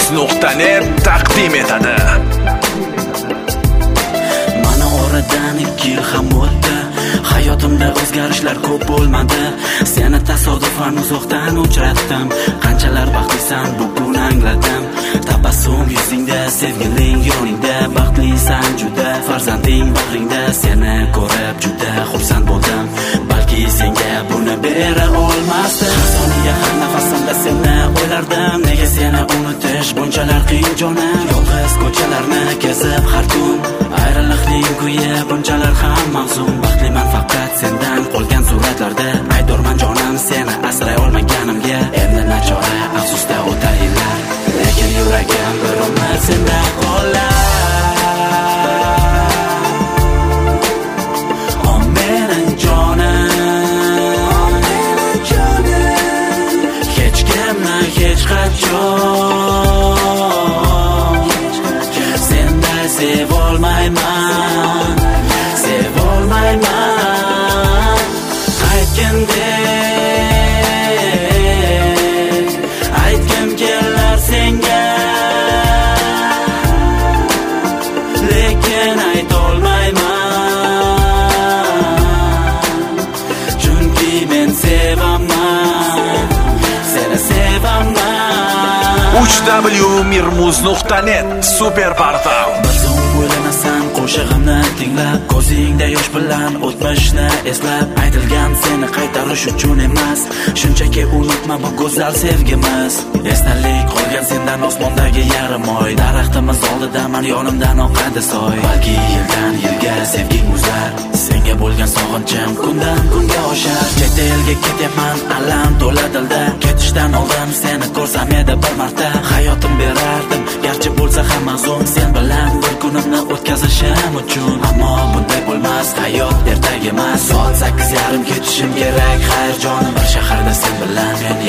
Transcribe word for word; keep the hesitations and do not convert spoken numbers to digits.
nuqta net taqdim etadi. Mana oradan ikki yil ham o'tdi. Hayotimda o'zgarishlar ko'p bo'lmadi. Seni tasodifan uzoqdan uchratdim. Qanchalar baxtlisan bugun angladim. Tabassum yuzingda, sevgiling yoningda, baxtlisan juda. Farzanding bag'ringda, seni ko'rib juda xursand bo'ldim. Balki senga buni bera olmasdim. Har soniya har nafasimda seni o'ylardim. Nega seni unutish bunchalar qiyin jonim? Yolg'iz ko'chalarni kezib har kun ayriliqning kuyi bunchalar ham mahzun. Baxtliman faqat sendan qolgan suratlarda. Aydorman jonim seni asray olmaganimga. Endi nachora afsusda o'tar yillar, lekin yuragim bir umr senda qolar. Hech qachon senday sevolmayman, sevolmayman. Aytgandek aytgim kelar senga, lekin aytolmayman, chunki men sevaman, seni sevaman. uch w mirmuz nuqta net super portal. Bir zum o'ylanasan qo'shig'imni tinglab, ko'zingda yosh bilan o'tmishni eslab. Aytilgan seni qaytarish uchun emas, shunchaki unutma bu go'zal sevgimiz. Esnalik qolgan sendan osmondagi yarim oy. Daraxtimiz oldida men yonimdan oqadi soy. Balki yildan yilga sevging uzar, senga bo'lgan sog'inchim kundan kunga oshar. Chet elga ketyapman alam to'la dilda. Ketishdan oldin seni ko'rsam edi bir marta, hayotim berardim garchi bo'lsa ham mahzun. Sen bilan bir kunimni o'tkazishim uchun, ammo bunday bo'lmas, hayot ertaga emas. Soat sakkiz yarim ketishim kerak, xayr jonim. Bir shaharda sen bilan men